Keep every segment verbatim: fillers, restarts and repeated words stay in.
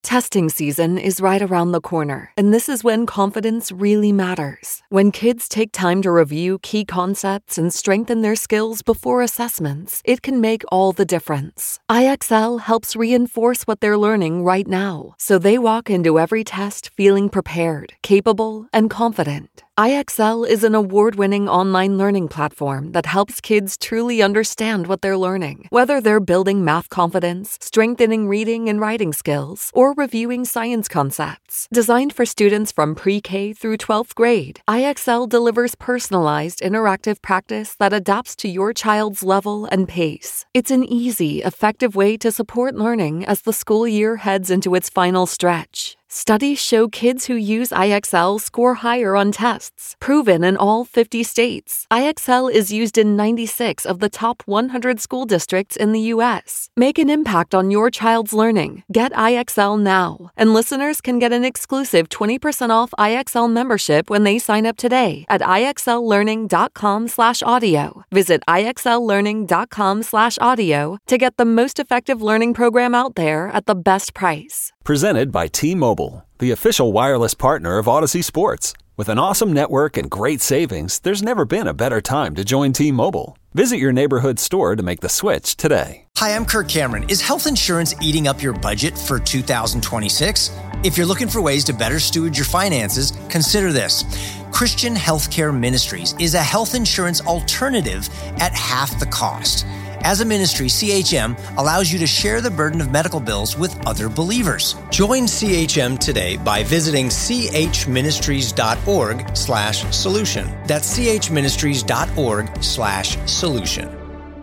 Testing season is right around the corner, and this is when confidence really matters. When kids take time to review key concepts and strengthen their skills before assessments, it can make all the difference. I X L helps reinforce what they're learning right now, so they walk into every test feeling prepared, capable, and confident. I X L is an award-winning online learning platform that helps kids truly understand what they're learning, whether they're building math confidence, strengthening reading and writing skills, or reviewing science concepts. Designed for students from pre-K through twelfth grade, I X L delivers personalized, interactive practice that adapts to your child's level and pace. It's an easy, effective way to support learning as the school year heads into its final stretch. Studies show kids who use I X L score higher on tests, proven in all fifty states. I X L is used in ninety-six of the top one hundred school districts in the U S. Make an impact on your child's learning. Get I X L now. And listeners can get an exclusive twenty percent off I X L membership when they sign up today at IXLlearning.com slash audio. Visit IXLlearning.com slash audio to get the most effective learning program out there at the best price. Presented by T-Mobile, the official wireless partner of Odyssey Sports. With an awesome network and great savings, there's never been a better time to join T-Mobile. Visit your neighborhood store to make the switch today. Hi, I'm Kirk Cameron. Is health insurance eating up your budget for two thousand twenty-six? If you're looking for ways to better steward your finances, consider this. Christian Healthcare Ministries is a health insurance alternative at half the cost. As a ministry, C H M allows you to share the burden of medical bills with other believers. Join C H M today by visiting chministries.org slash solution. That's chministries.org slash solution.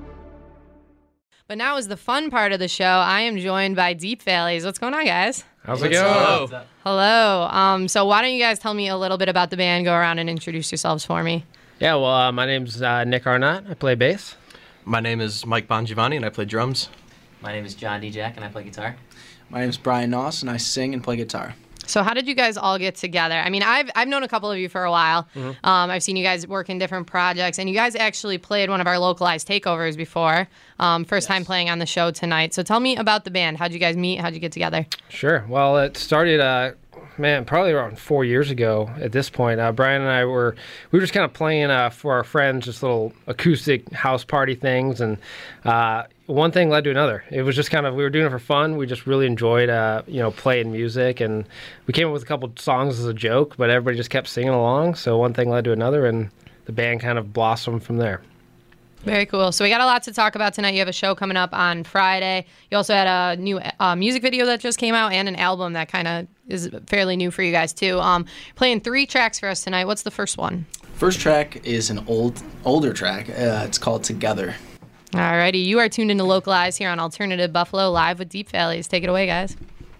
But now is the fun part of the show. I am joined by Deep Valleys. What's going on, guys? How's it going? Hello. Hello. Um, so why don't you guys tell me a little bit about the band, go around and introduce yourselves for me. Yeah, well, uh, my name's uh, Nick Arnott. I play bass. My name is Mike Bongiovanni, and I play drums. My name is John D. Jack, and I play guitar. My name is Brian Noss, and I sing and play guitar. So how did you guys all get together? I mean, I've I've known a couple of you for a while. Mm-hmm. Um, I've seen you guys work in different projects, and you guys actually played one of our localized takeovers before. Um, first yes. time playing on the show tonight. So tell me about the band. How'd you guys meet? How'd you get together? Sure. Well, it started... Uh Man, probably around four years ago at this point. Uh, Brian and I were, we were just kind of playing uh, for our friends, just little acoustic house party things. And uh, one thing led to another. It was just kind of, we were doing it for fun. We just really enjoyed, uh, you know, playing music. And we came up with a couple songs as a joke, but everybody just kept singing along. So one thing led to another, and the band kind of blossomed from there. Very cool. So we got a lot to talk about tonight. You have a show coming up on Friday. You also had a new uh, music video that just came out and an album that kind of is fairly new for you guys too. Um, playing three tracks for us tonight. What's the first one? First track is an old, older track. Uh, it's called Together. Alrighty. You are tuned into Localized here on Alternative Buffalo, live with Deep Valleys. Take it away, guys.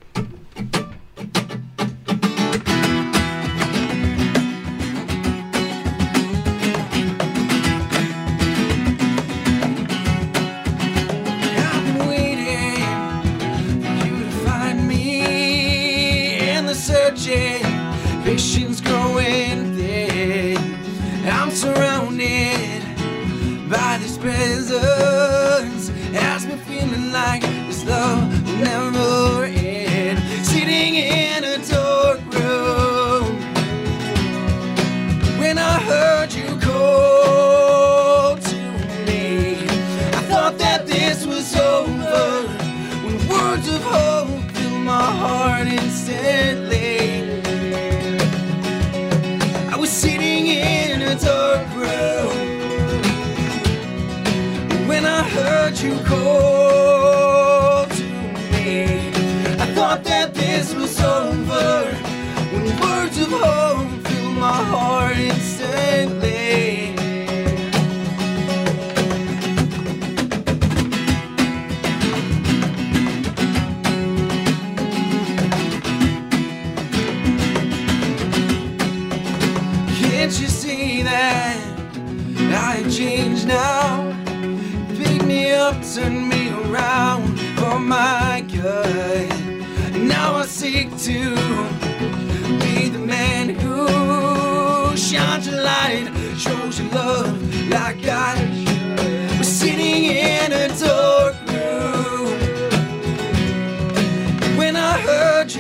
Patience growing thin. I'm surrounded by this presence. Has me feeling like this love will never end. Sitting in a dark room, when I heard you call to me, I thought that this was over. When words of hope fill my heart instantly, sitting in a dark room, when I heard you call to me, I thought that this was over. When words of hope fill my heart instantly, can't you see that I changed now? Pick me up, turn me around for my good. Now I seek to be the man who shines your light, shows your love like I should. We're sitting in a dark room, when I heard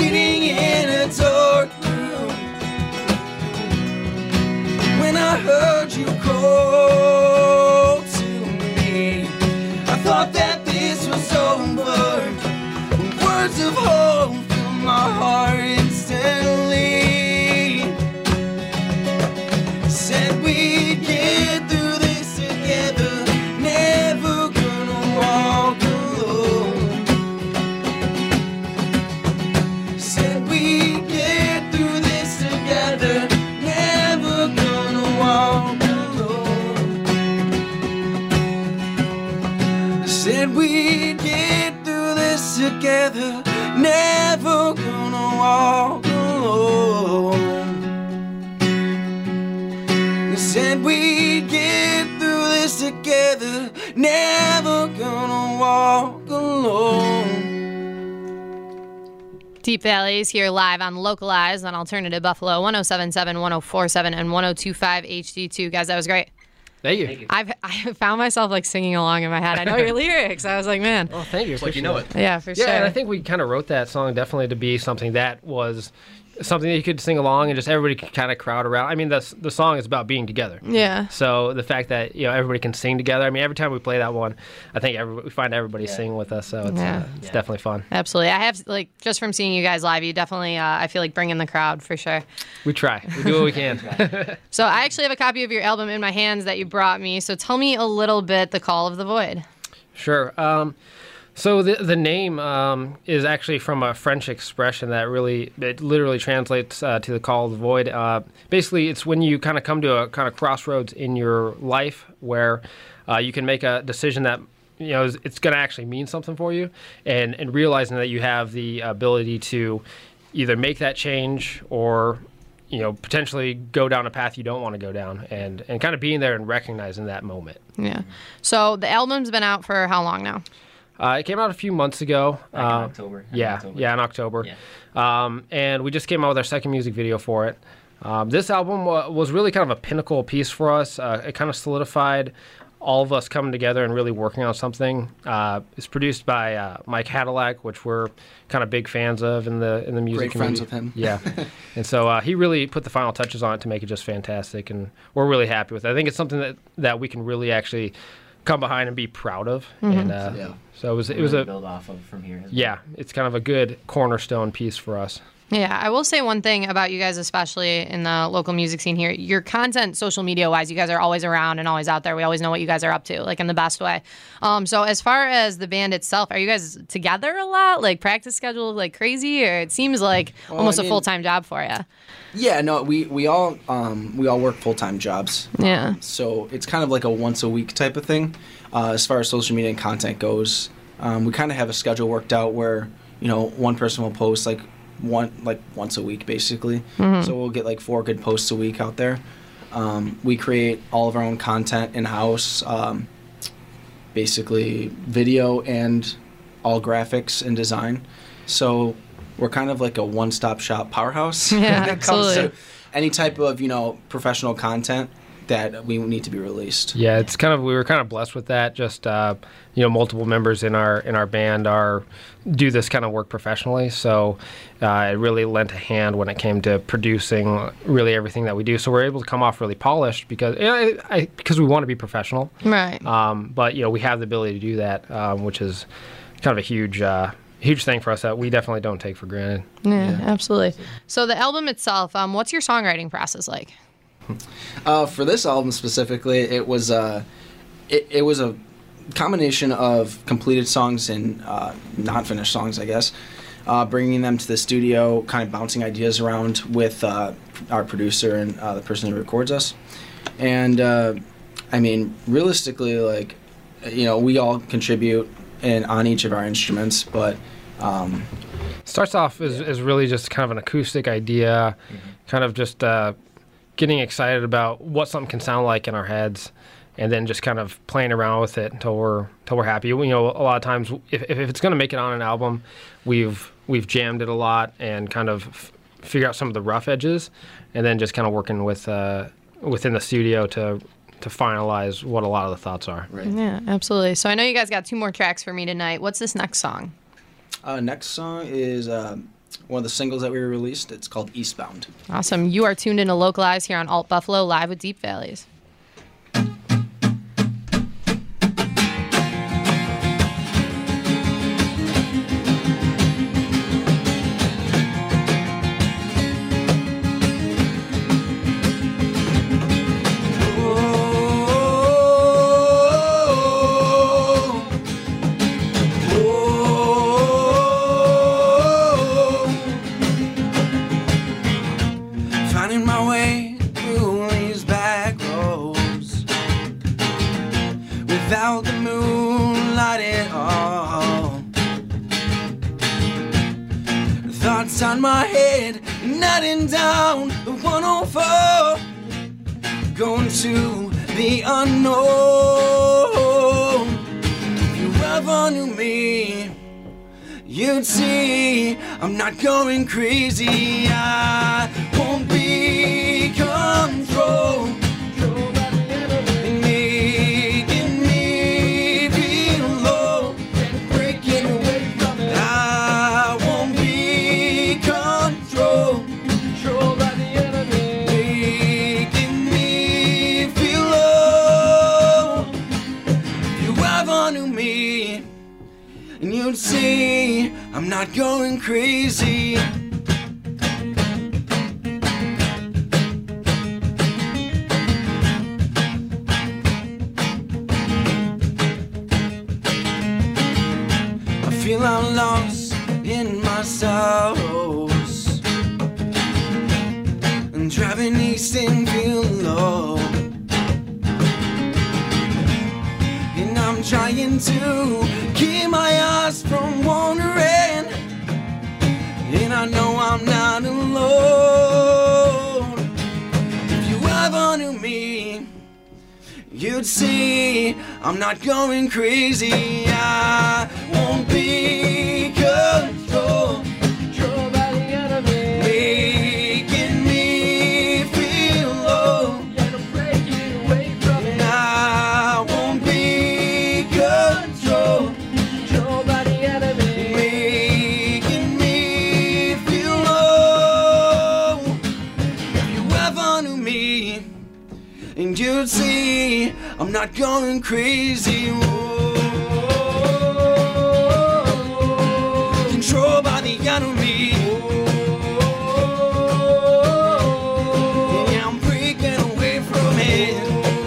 sitting in a dark room when I heard you call to me. I thought that this was over. Words of hope filled my heart instantly. Said we'd get through this together, never gonna walk alone. Said we'd get through this together, never gonna walk alone. Said we'd get through this together, never gonna walk alone. Said we'd get through this together, never gonna walk alone. Deep Valleys here live on Localized on Alternative Buffalo, one oh seven point seven, one oh four point seven, and one oh two point five H D two. Guys, that was great. Thank you. Thank you. I've I found myself like singing along in my head. I know your lyrics. I was like, man. Oh, thank you. It's like you know it. Yeah, for yeah, sure. Yeah, and I think we kind of wrote that song definitely to be something that was something that you could sing along and just everybody could kind of crowd around. I mean, the the song is about being together. Yeah. So the fact that you know everybody can sing together. I mean, every time we play that one, I think every, we find everybody Yeah. singing with us. So it's Yeah. uh, it's Yeah. definitely fun. Absolutely. I have, like, just from seeing you guys live, you definitely, uh, I feel like, bring in the crowd for sure. We try. We do what we can. So I actually have a copy of your album in my hands that you brought me. So tell me a little bit, The Call of the Void. Sure. Um, so the the name um, is actually from a French expression that really, it literally translates uh, to the call of the void. Uh, basically, it's when you kind of come to a kind of crossroads in your life where uh, you can make a decision that, you know, is, it's going to actually mean something for you, and, and realizing that you have the ability to either make that change or, you know, potentially go down a path you don't want to go down, and, and kind of being there and recognizing that moment. Yeah. So the album's been out for how long now? Uh, it came out a few months ago. Back in Uh, October. in Yeah, October. yeah, in October. Yeah. Um, and we just came out with our second music video for it. Um, this album wa- was really kind of a pinnacle piece for us. Uh, it kind of solidified all of us coming together and really working on something. Uh, it's produced by uh, Mike Cadillac, which we're kind of big fans of in the in the music Great friends community. with him. Yeah, and so uh, he really put the final touches on it to make it just fantastic, and we're really happy with it. I think it's something that, that we can really actually come behind and be proud of. And uh, Yeah. so it was it Really was a build off of from here. as well. yeah, it's kind of a good cornerstone piece for us. Yeah, I will say one thing about you guys, especially in the local music scene here. Your content, social media-wise, you guys are always around and always out there. We always know what you guys are up to, like in the best way. Um, so as far as the band itself, are you guys together a lot? Like practice schedule like crazy? Or it seems like Well, almost I a mean- full-time job for you. Yeah, no, we we all um, we all work full time jobs. Yeah. So it's kind of like a once a week type of thing. Uh, as far as social media and content goes, um, we kind of have a schedule worked out where you know one person will post like one like once a week basically. So we'll get like four good posts a week out there. Um, we create all of our own content in house, um, basically video and all graphics and design. So we're kind of like a one-stop shop powerhouse Yeah, when it comes absolutely. to any type of you know professional content that we need to be released. Yeah, it's kind of we were kind of blessed with that. Just uh, you know, multiple members in our in our band are do this kind of work professionally, so uh, it really lent a hand when it came to producing really everything that we do. So we're able to come off really polished because you know, I, I, because we want to be professional. Right. Um, but you know, we have the ability to do that, um, which is kind of a huge. Uh, Huge thing for us that we definitely don't take for granted. Yeah, absolutely. So the album itself, um, what's your songwriting process like? Uh, for this album specifically, it was uh, it, it was a combination of completed songs and uh, not finished songs, I guess. Uh, bringing them to the studio, kind of bouncing ideas around with uh, our producer and uh, the person who records us. And uh, I mean, realistically, like you know, we all contribute in on each of our instruments, but um, Starts off as, as really just kind of an acoustic idea, kind of just uh, getting excited about what something can sound like in our heads, and then just kind of playing around with it until we're until we're happy. You know, a lot of times if, if it's going to make it on an album, we've we've jammed it a lot and kind of f- figure out some of the rough edges, and then just kind of working with uh, within the studio to to finalize what a lot of the thoughts are. right. Yeah, absolutely. So I know you guys got two more tracks for me tonight. What's this next song? Uh, next song is uh, one of the singles that we released. It's called Eastbound. Awesome. You are tuned into Localized here on Alt Buffalo, live with Deep Valleys. On my head, nodding down the one oh four, going to the unknown. If you ever knew me, you'd see I'm not going crazy. I won't be controlled. See, I'm not going crazy. I feel I'm lost in my sorrows and driving east and feel low, and I'm trying to keep my eyes from wandering, and I know I'm not alone. If you ever knew me, you'd see I'm not going crazy. I won't be controlled, controlled by the enemy, making me feel low, yet I'm breaking away from it. I won't be controlled, controlled by the enemy, making me feel low. If you ever knew me, and you'd see I'm not going crazy. Whoa. Controlled by the enemy. Yeah, I'm breaking away from it.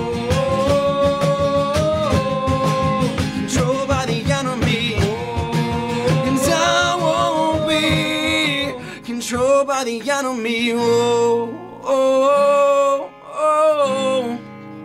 Controlled by the enemy. And I won't be controlled by the enemy. Oh, oh, oh.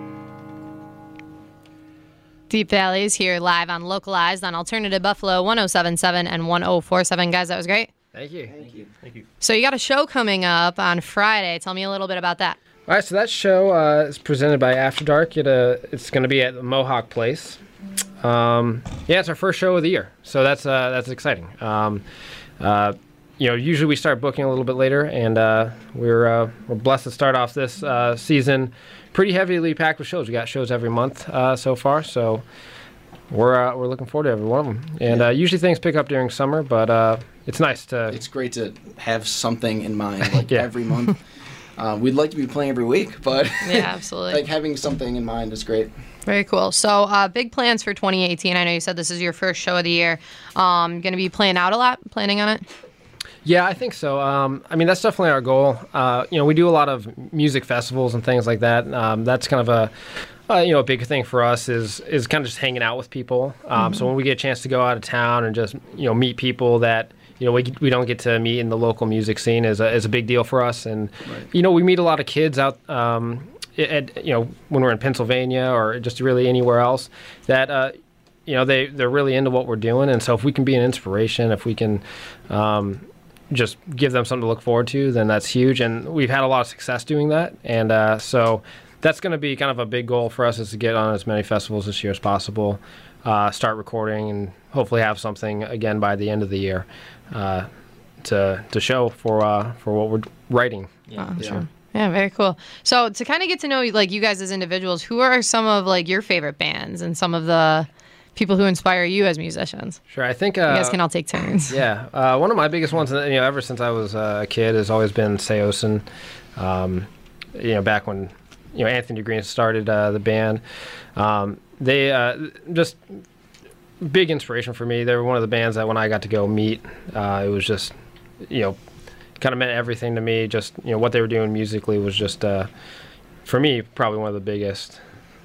Deep Valleys here live on Localized on Alternative Buffalo one oh seven point seven and one oh four point seven. Guys, that was great. Thank you. Thank you. Thank you. So you got a show coming up on Friday. Tell me a little bit about that. All right, so that show uh, is presented by After Dark. It, uh, it's going to be at the Mohawk Place. Um, yeah, it's our first show of the year, so that's uh, that's exciting. Um, uh, you know, usually we start booking a little bit later, and uh, we're uh, we're blessed to start off this uh, season pretty heavily packed with shows. We got shows every month uh, so far, so we're uh, we're looking forward to every one of them. And uh, usually things pick up during summer, but uh, it's nice to. It's great to have something in mind, like yeah. every month. Uh, we'd like to be playing every week, but yeah, absolutely. like having something in mind is great. Very cool. So, uh, big plans for twenty eighteen. I know you said this is your first show of the year. Um, going to be playing out a lot, planning on it? Yeah, I think so. Um, I mean, that's definitely our goal. Uh, you know, we do a lot of music festivals and things like that. Um, that's kind of a, uh, you know, a big thing for us is is kind of just hanging out with people. Um, mm-hmm. So when we get a chance to go out of town and just, you know, meet people that, you know, we we don't get to meet in the local music scene is a, is a big deal for us. And, right. you know, we meet a lot of kids out, um, at, you know, when we're in Pennsylvania or just really anywhere else that, uh, you know, they, they're really into what we're doing. And so if we can be an inspiration, if we can um, just give them something to look forward to, then that's huge. And we've had a lot of success doing that. And uh, so that's going to be kind of a big goal for us is to get on as many festivals this year as possible, uh, start recording, and hopefully have something again by the end of the year uh, to to show for uh, for what we're writing. Yeah, this year. Yeah, very cool. So to kind of get to know like you guys as individuals, who are some of like your favorite bands and some of the people who inspire you as musicians. Sure, I think uh, You guys can all take turns. Yeah, uh, one of my biggest ones, you know, ever since I was uh, a kid, has always been Seosin. Um, you know, back when you know Anthony Green started uh, the band, um, they uh, just big inspiration for me. They were one of the bands that when I got to go meet, uh, it was just, you know, kind of meant everything to me. Just, you know, what they were doing musically was just, uh, for me, probably one of the biggest.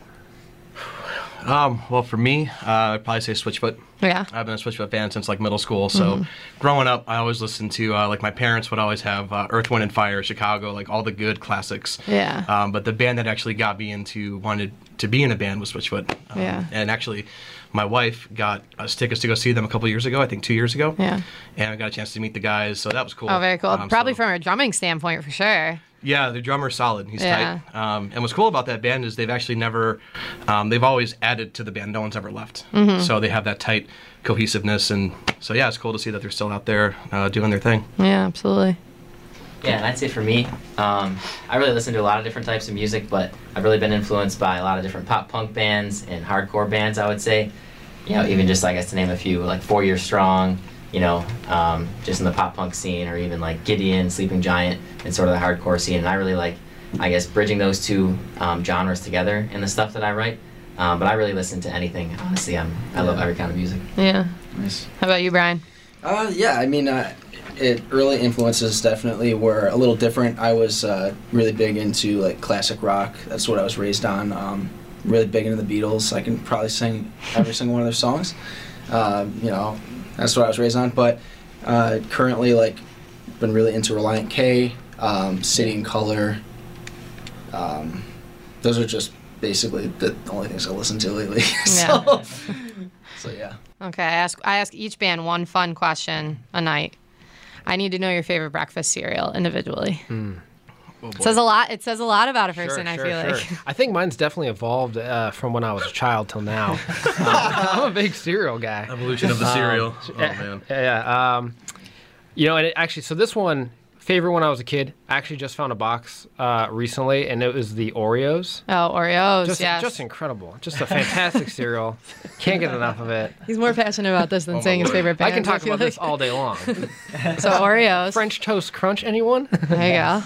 Um, well, for me, uh, I'd probably say Switchfoot. Yeah. I've been a Switchfoot fan since like middle school. So Mhm. growing up, I always listened to uh, like my parents would always have uh, Earth, Wind and Fire, Chicago, like all the good classics. Yeah. Um, but the band that actually got me into wanted to be in a band was Switchfoot. Um, Yeah. And actually, my wife got us tickets to go see them a couple years ago. I think two years ago. Yeah. And I got a chance to meet the guys, so that was cool. Oh, very cool. Um, Probably so- from a drumming standpoint, for sure. Yeah, the drummer's solid. He's Yeah. tight. Um, and what's cool about that band is they've actually never, um, they've always added to the band. No one's ever left. Mhm. So they have that tight cohesiveness. And so, yeah, it's cool to see that they're still out there uh, doing their thing. Yeah, absolutely. Yeah, and I'd say for me, um, I really listen to a lot of different types of music, but I've really been influenced by a lot of different pop punk bands and hardcore bands, I would say. You know, even just, I guess, to name a few, like Four Year Strong, you know, um, just in the pop punk scene, or even like Gideon, Sleeping Giant, and sort of the hardcore scene. And I really like, I guess, bridging those two um, genres together in the stuff that I write. Um, but I really listen to anything, honestly. I'm, I love every kind of music. Yeah. Nice. How about you, Brian? Uh, yeah, I mean, uh, it early influences definitely were a little different. I was uh, really big into like classic rock. That's what I was raised on. Um, really big into the Beatles. I can probably sing every single one of their songs. Um, you know, that's what I was raised on. But uh, currently, like, been really into Reliant K, um, City and Color. Um, those are just basically the only things I listen to lately. so, so yeah. Okay, I ask I ask each band one fun question a night. I need to know your favorite breakfast cereal individually. Hmm. It says a lot. It says a lot about a person. Sure, I sure, feel sure. like. I think mine's definitely evolved uh, from when I was a child till now. uh, I'm a big cereal guy. Evolution of the Um, cereal. Oh, yeah, man. Yeah. Um, you know, and it actually, so this one, favorite when I was a kid, I actually just found a box uh, recently, and it was the Oreos. Oh, Oreos. Just, yes. just incredible. Just a fantastic cereal. Can't get enough of it. He's more passionate about this than Oh, my saying his Lord. favorite band. I can talk feel about this like. all day long. So Oreos. French toast crunch, anyone? There you go.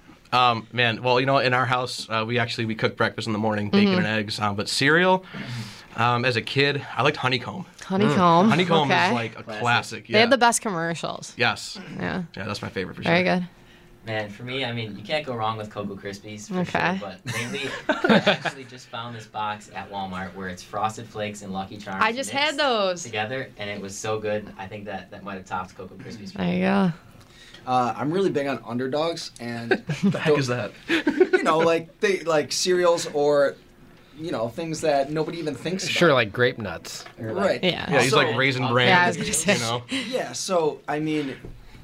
Um, man, well, you know, in our house, uh, we actually, we cook breakfast in the morning, bacon Mhm. and eggs. Um, but cereal, um, as a kid, I liked honeycomb. Honeycomb. Honeycomb okay. is like a classic. They Yeah. had the best commercials. Yes. Yeah. Yeah, that's my favorite for sure. Very good. Man, for me, I mean, you can't go wrong with Cocoa Krispies, for Okay. sure. But mainly, I actually just found this box at Walmart where it's Frosted Flakes and Lucky Charms. I just had mixed those. together, and it was so good. I think that that might have topped Cocoa Krispies. For There me. you go. Uh, I'm really big on underdogs, and the heck is that? You know, like they like cereals or you know things that nobody even thinks about. Sure, like grape nuts. Right. Yeah. Yeah, he's So- like Raisin Bran. Yeah, I was gonna say. You know? Yeah. So I mean,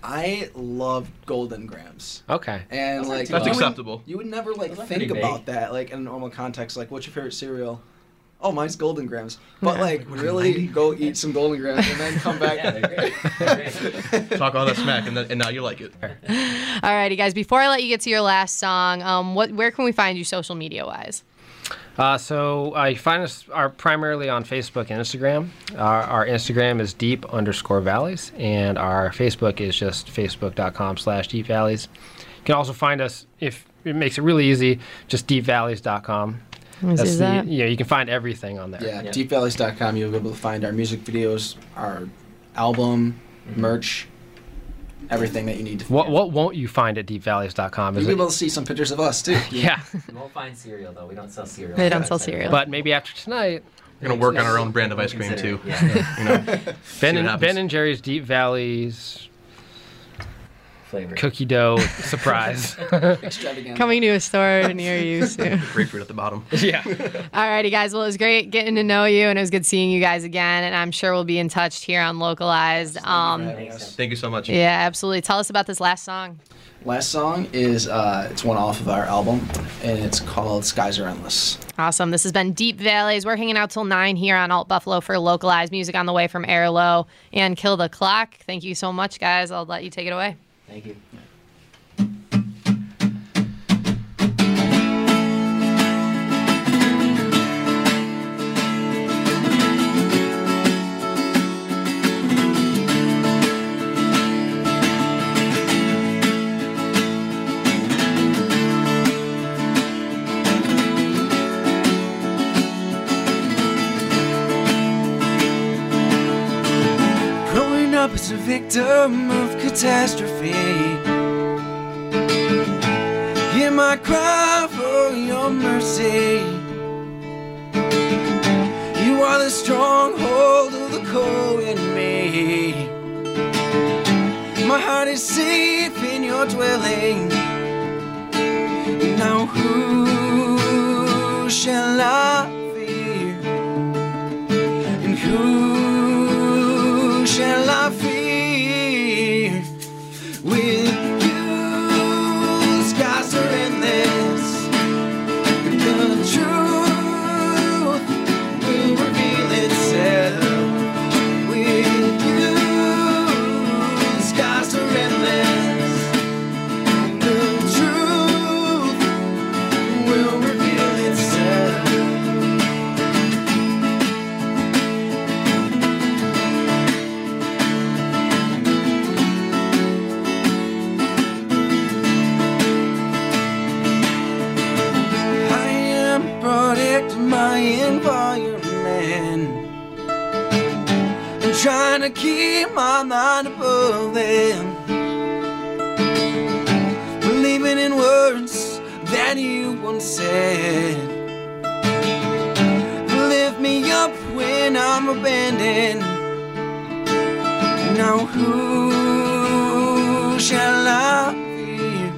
I love Golden Grams, Okay. and Those aren't like too That's you bad. would- acceptable. You would never like Those are think pretty about big. that like in a normal context. Like, what's your favorite cereal? Oh, mine's Golden Grams. But Yeah. like, really go eat some Golden Grams and then come back. Yeah, they're great. They're great. Talk all that smack, and, then, and now you like it. Alrighty, guys. Before I let you get to your last song, um, what where can we find you social media wise? Uh, so uh, you find us are primarily on Facebook and Instagram. Our, our Instagram is deep underscore valleys, and our Facebook is just facebook.com slash deep valleys. You can also find us, if it makes it really easy, just deep valleys dot com. Easy as the, that. you know, you can find everything on there. Yeah, Yeah. deep valleys dot com. You'll be able to find our music videos, our album, merch, everything that you need to. What what won't you find at deep valleys dot com? You'll Is be it? able to see some pictures of us too. Yeah, You won't find cereal though. We don't sell cereal. They don't on sell the website. cereal. but maybe after tonight, We're gonna work on our own brand of ice cream Consider too. it, Yeah. You know, Ben what and happens. Ben and Jerry's Deep Valleys Flavor. cookie dough surprise. Extravaganza. Coming to a store near you soon. grapefruit at the bottom. Yeah. Alrighty, guys. Well, it was great getting to know you, and it was good seeing you guys again. And I'm sure we'll be in touch here on Localized. Um, Thanks. Thank you so much. yeah, absolutely. Tell us about this last song. Last song is uh, it's one off of our album, and it's called "Skies Are Endless." Awesome. This has been Deep Valleys. We're hanging out till nine here on Alt Buffalo for Localized music on the way from Air Low and Kill the Clock. Thank you so much, guys. I'll let you take it away. Thank you. victim of catastrophe. Hear my cry for your mercy. You are the stronghold of the core in me. My heart is safe in your dwelling. Now who shall I fear? And who shall I fear? With you, the skies are endless. The truth will reveal itself. With you, the skies are endless. The truth will reveal itself. I am product of my environment. I'm trying to keep my mind above them, believing in words that you once said. Lift me up when I'm abandoned. Now who shall I fear?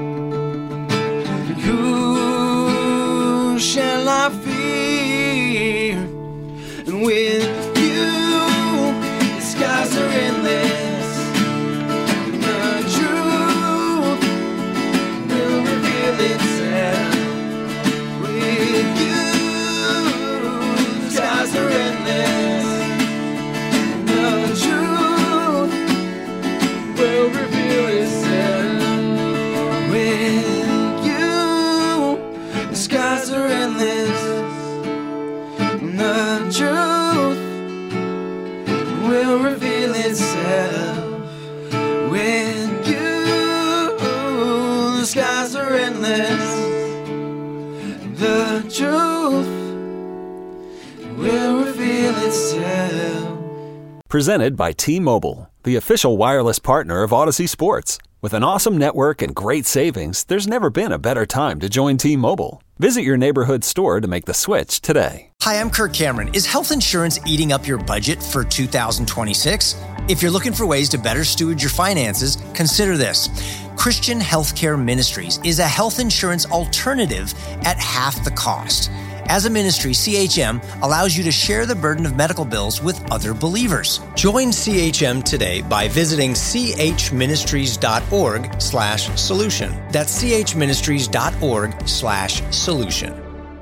Who shall I fear? And with you, the skies are endless. The truth will reveal itself. With you, the skies are endless. The truth will reveal itself. With you, the skies are endless. The truth will reveal itself. With you, the skies are endless. The truth will reveal itself. Presented by T-Mobile, the official wireless partner of Odyssey Sports. With an awesome network and great savings, there's never been a better time to join T-Mobile. Visit your neighborhood store to make the switch today. Hi, I'm Kirk Cameron. Is health insurance eating up your budget for two thousand twenty-six? If you're looking for ways to better steward your finances, consider this. Christian Healthcare Ministries is a health insurance alternative at half the cost. As a ministry, C H M allows you to share the burden of medical bills with other believers. Join C H M today by visiting chministries.org slash solution. That's chministries.org slash solution.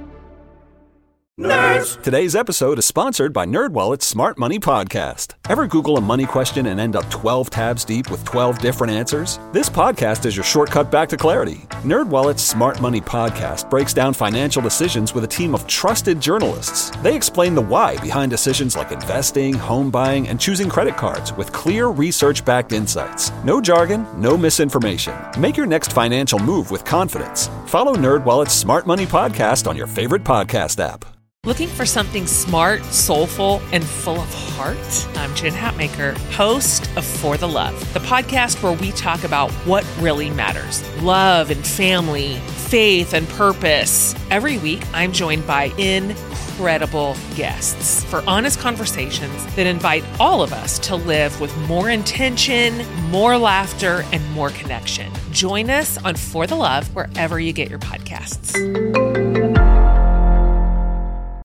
Nerds! Today's episode is sponsored by NerdWallet's Smart Money Podcast. Ever Google a money question and end up twelve tabs deep with twelve different answers? This podcast is your shortcut back to clarity. NerdWallet's Smart Money Podcast breaks down financial decisions with a team of trusted journalists. They explain the why behind decisions like investing, home buying, and choosing credit cards with clear research-backed insights. No jargon, no misinformation. Make your next financial move with confidence. Follow NerdWallet's Smart Money Podcast on your favorite podcast app. Looking for something smart, soulful, and full of heart? I'm Jen Hatmaker, host of For the Love, the podcast where we talk about what really matters. Love and family, faith and purpose. Every week, I'm joined by incredible guests for honest conversations that invite all of us to live with more intention, more laughter, and more connection. Join us on For the Love wherever you get your podcasts.